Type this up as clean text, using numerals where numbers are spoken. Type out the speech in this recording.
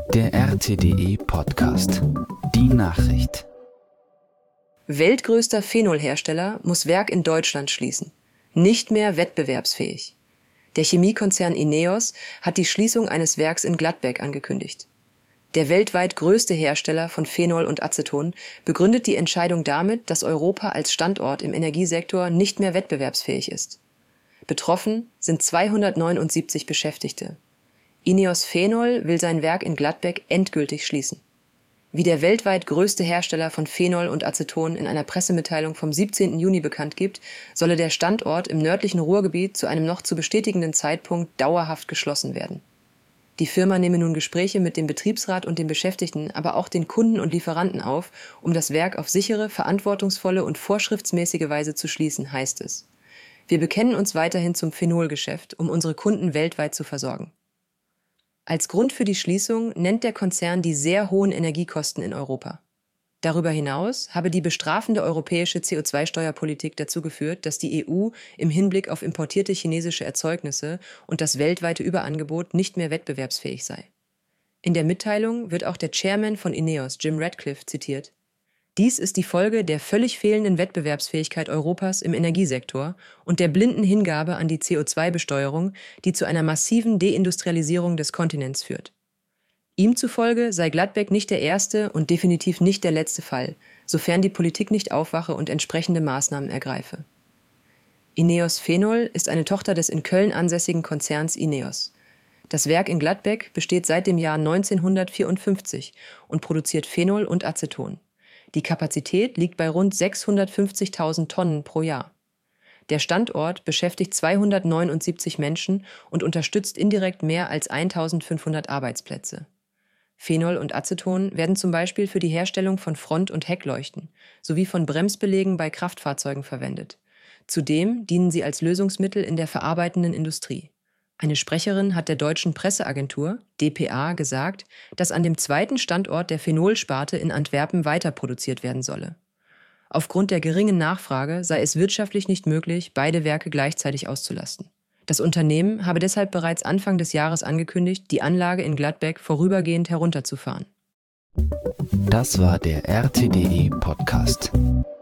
Der RTDE Podcast. Die Nachricht. Weltgrößter Phenolhersteller muss Werk in Deutschland schließen. Nicht mehr wettbewerbsfähig. Der Chemiekonzern INEOS hat die Schließung eines Werks in Gladbeck angekündigt. Der weltweit größte Hersteller von Phenol und Aceton begründet die Entscheidung damit, dass Europa als Standort im Energiesektor nicht mehr wettbewerbsfähig ist. Betroffen sind 279 Beschäftigte. INEOS Phenol will sein Werk in Gladbeck endgültig schließen. Wie der weltweit größte Hersteller von Phenol und Aceton in einer Pressemitteilung vom 17. Juni bekannt gibt, solle der Standort im nördlichen Ruhrgebiet zu einem noch zu bestätigenden Zeitpunkt dauerhaft geschlossen werden. Die Firma nehme nun Gespräche mit dem Betriebsrat und den Beschäftigten, aber auch den Kunden und Lieferanten auf, um das Werk auf sichere, verantwortungsvolle und vorschriftsmäßige Weise zu schließen, heißt es. Wir bekennen uns weiterhin zum Phenolgeschäft, um unsere Kunden weltweit zu versorgen. Als Grund für die Schließung nennt der Konzern die sehr hohen Energiekosten in Europa. Darüber hinaus habe die bestrafende europäische CO2-Steuerpolitik dazu geführt, dass die EU im Hinblick auf importierte chinesische Erzeugnisse und das weltweite Überangebot nicht mehr wettbewerbsfähig sei. In der Mitteilung wird auch der Chairman von INEOS, Jim Ratcliffe, zitiert. Dies ist die Folge der völlig fehlenden Wettbewerbsfähigkeit Europas im Energiesektor und der blinden Hingabe an die CO2-Besteuerung, die zu einer massiven Deindustrialisierung des Kontinents führt. Ihm zufolge sei Gladbeck nicht der erste und definitiv nicht der letzte Fall, sofern die Politik nicht aufwache und entsprechende Maßnahmen ergreife. INEOS Phenol ist eine Tochter des in Köln ansässigen Konzerns INEOS. Das Werk in Gladbeck besteht seit dem Jahr 1954 und produziert Phenol und Aceton. Die Kapazität liegt bei rund 650.000 Tonnen pro Jahr. Der Standort beschäftigt 279 Menschen und unterstützt indirekt mehr als 1.500 Arbeitsplätze. Phenol und Aceton werden zum Beispiel für die Herstellung von Front- und Heckleuchten sowie von Bremsbelägen bei Kraftfahrzeugen verwendet. Zudem dienen sie als Lösungsmittel in der verarbeitenden Industrie. Eine Sprecherin hat der deutschen Presseagentur, dpa, gesagt, dass an dem zweiten Standort der Phenolsparte in Antwerpen weiter produziert werden solle. Aufgrund der geringen Nachfrage sei es wirtschaftlich nicht möglich, beide Werke gleichzeitig auszulasten. Das Unternehmen habe deshalb bereits Anfang des Jahres angekündigt, die Anlage in Gladbeck vorübergehend herunterzufahren. Das war der RTDE Podcast.